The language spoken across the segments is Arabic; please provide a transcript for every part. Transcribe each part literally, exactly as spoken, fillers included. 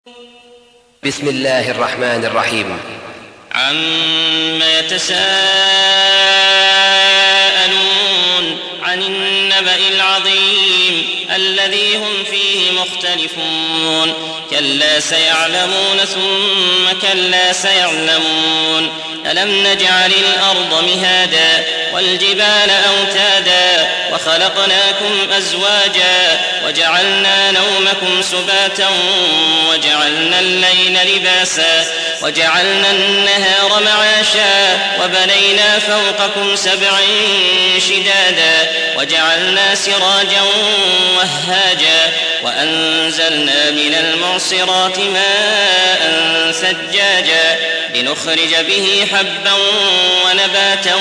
بسم الله الرحمن الرحيم. عما يتساءلون عن النبأ العظيم الذي هم فيه مختلفون كلا سيعلمون ثم كلا سيعلمون ألم نجعل الأرض مهادا والجبال أوتادا وخلقناكم أزواجا وجعلنا نومكم سباتا وجعلنا الليل لباسا وجعلنا النهار معاشا وبنينا فوقكم سبعا شدادا وجعلنا سراجا وهاجا وأنزلنا من المعصرات ماء ثجاجا لنخرج به حبا ونباتا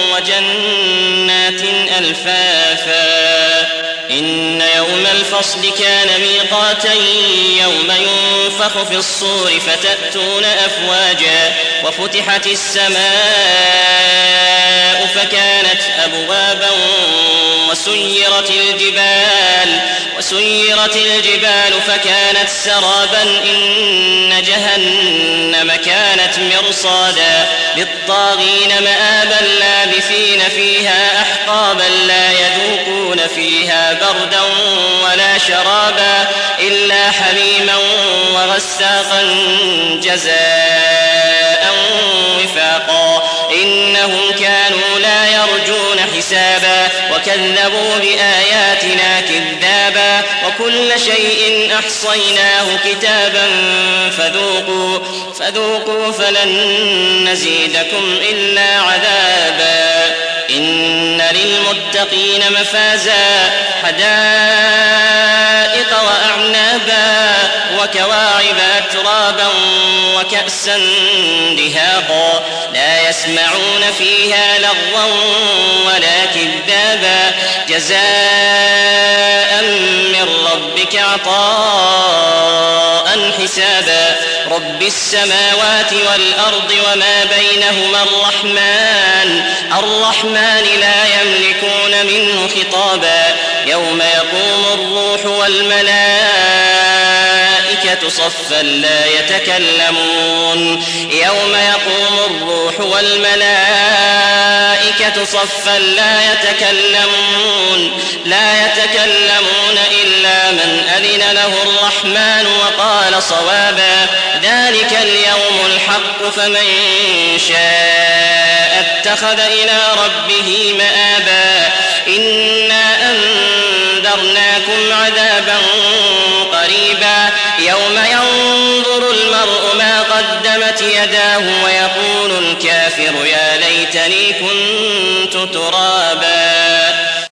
وجنات ألفافا إن يوم الفصل كان ميقاتا يوم ينفخ في الصور فتأتون أفواجا وفتحت السماء فكانت أبوابا وسيرت الجبال وسيرت الجبال فكانت سرابا إن جهنم كانت مرصادا للطاغين مآبا لابثين فيها أحقابا لا يذوقون فيها بردا ولا شرابا إلا حميما وغساقا جزاء وفاقا إنهم كانوا لا يرجون حسابا وكذبوا بآياتنا كذابا وكل شيء أحصيناه كتابا فذوقوا, فذوقوا فلن نزيدكم إلا عذابا إن للمتقين مفازا حدائق وأعنابا وكواعب أترابا وكأسا دهاقا لا يسمعون فيها لغوا ولا كذابا جزاء من ربك عطاء حسابا رب السماوات والأرض وما بينهما الرحمن الرحمن لا يملكون منه خطابا يوم يقوم الروح والملائكة صفا لا يتكلمون يوم يقوم الروح والملائكة صفا لا يتكلمون لا يتكلمون إلا من أذن له الرحمن وقال صوابا ذلك اليوم الحق فمن شاء اتخذ إلى ربه مآبا إنا أنذرناكم عذابا قريبا يوم ينظر المرء ما قدمت يداه ويقول الكافر يا ليتني كنت ترابا.